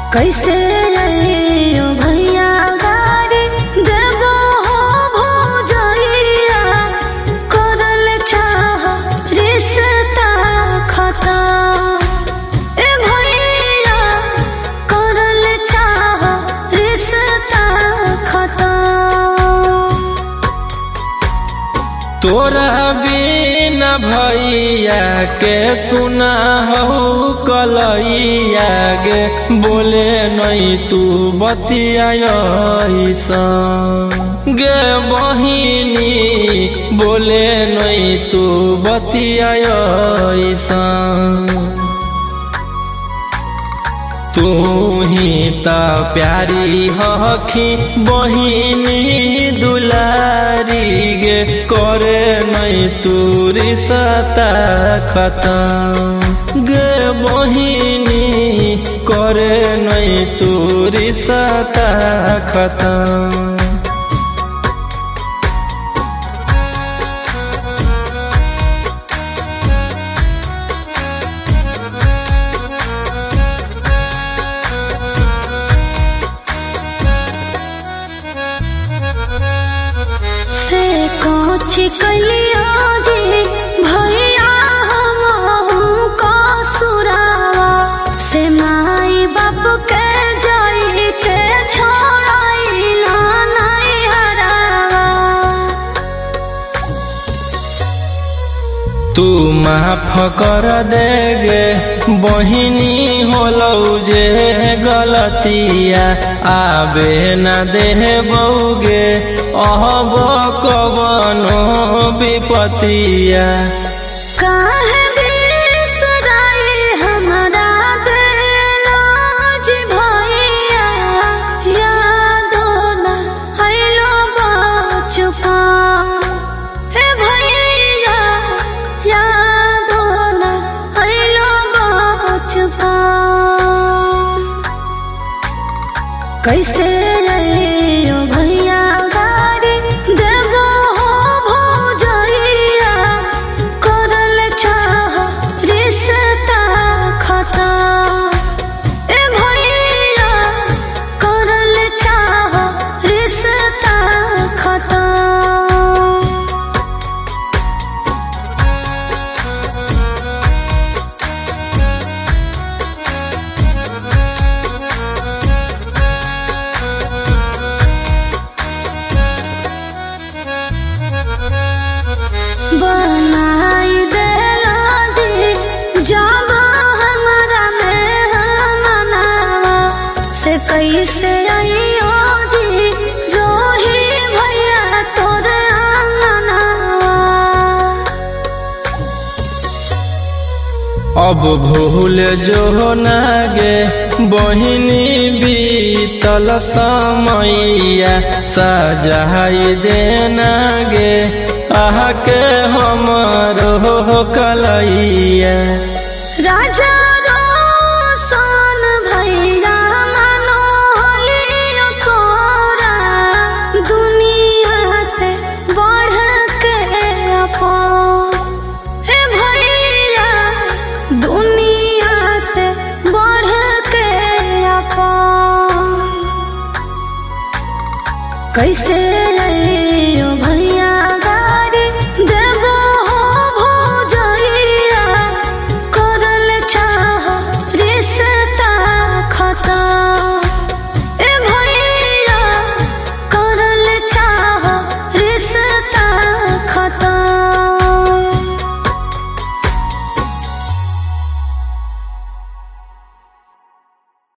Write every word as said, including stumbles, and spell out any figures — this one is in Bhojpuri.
कैसे आइयो भैया गाड़ी देबो हो भौजैया करल चाह रिश्ता खता ए भैया करल चाह रिश्ता खता। तोरा बिना भैया के सुना हो कलैया गे बोले नहीं तू बतिया गे बहिनी बोले नहीं तू बतिया तू ही ता प्यारी हखी बहिनी दुलारी गे करे नहीं तू रिश्ता खत्म गे बहिनी करे नहीं तू रिश्ता खत्म। से कोची कलियो जी भैया हम को सुरावा से माई बाप के जाई के छोड़ाइला नहीं हरावा। तू माफ कर देगे बहिनी होलौ जे गलतिया आबे न दे बौगे अहब कवनो विपतिया। काहे बिसराई हमरा देलो जी भैया यादो न आइलो बचपन हे भैया यादो न आइलो बचपन। कैसे आइयो भैया गाड़ी देबो हो भौजैया करल चाह रिश्ता खता ए भैया करल चाह रिश्ता खता। बनाई देलो जी जब हमरा में मनावा से कैसे आइयो जी रोही भैया तोर आंगनावा। अब भूल जो ना गे बहिनी बीतल समैया सजाई देना गे आके हमरो कलैया। राजा रोशन भैया मानो लियो तोरा दुनिया से बढ़ के अपन हे भैया दुनिया से बढ़ के अपन। कैसे